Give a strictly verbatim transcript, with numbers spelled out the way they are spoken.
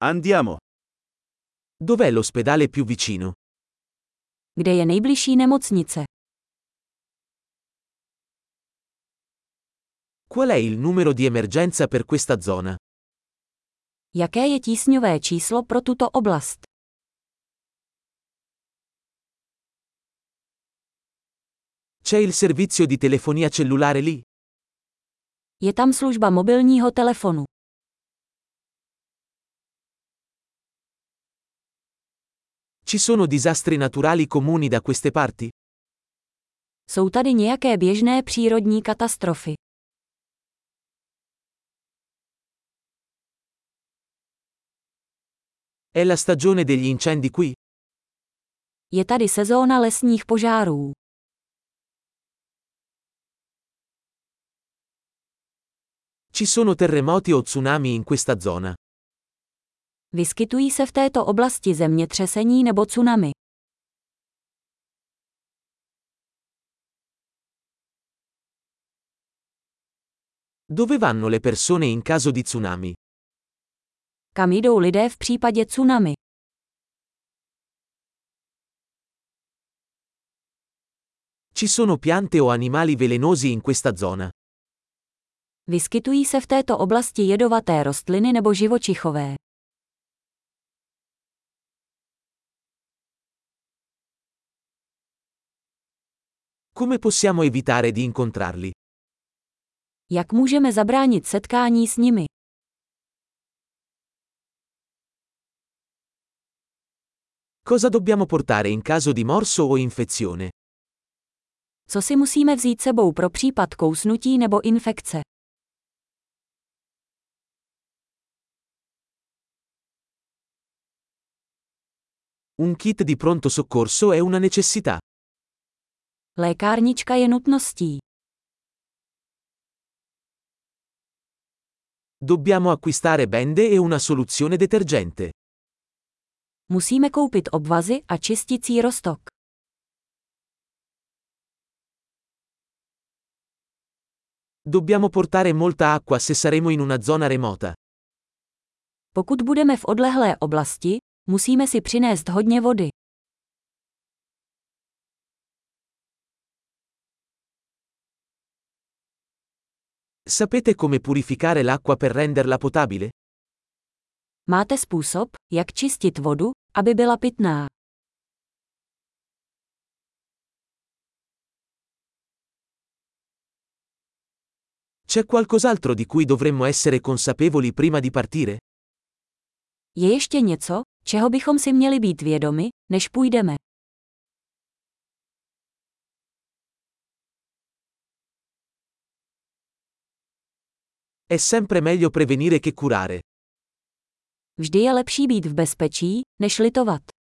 Andiamo. Dov'è l'ospedale più vicino? Kde je nejbližší nemocnice? Qual è il numero di emergenza per questa zona? Jaké je tísňové číslo pro tuto oblast? C'è il servizio di telefonia cellulare lì? Je tam služba mobilního telefonu. Ci sono disastri naturali comuni da queste parti? Jsou tady nějaké běžné přírodní katastrofy? È la stagione degli incendi qui? Je tady sezóna lesních požárů. Ci sono terremoti o tsunami in questa zona? Vyskytují se v této oblasti zemětřesení nebo tsunami? Dove vanno le persone in caso di tsunami? Kam jdou lidé v případě tsunami? Ci sono piante o animali velenosi in questa zona? Vyskytují se v této oblasti jedovaté rostliny nebo živočichové? Come possiamo evitare di incontrarli? Jak můžeme zabránit setkání s nimi? Cosa dobbiamo portare in caso di morso o infezione? Co si musíme vzít sebou pro případ kousnutí nebo infekce? Un kit di pronto soccorso è una necessità. Lékárnička je nutností. Dobbiamo acquistare bende e una soluzione detergente. Musíme koupit obvazy a čisticí roztok. Dobbiamo portare molta acqua se saremo in una zona remota. Pokud budeme v odlehlé oblasti, musíme si přinést hodně vody. Sapete come purificare l'acqua per renderla potabile? Máte způsob, jak čistit vodu, aby byla pitná? C'è qualcos'altro di cui dovremmo essere consapevoli prima di partire? Je ještě něco, čeho bychom si měli být vědomi, než půjdeme? È sempre meglio prevenire che curare. Vždy je lepší být v bezpečí, než litovat.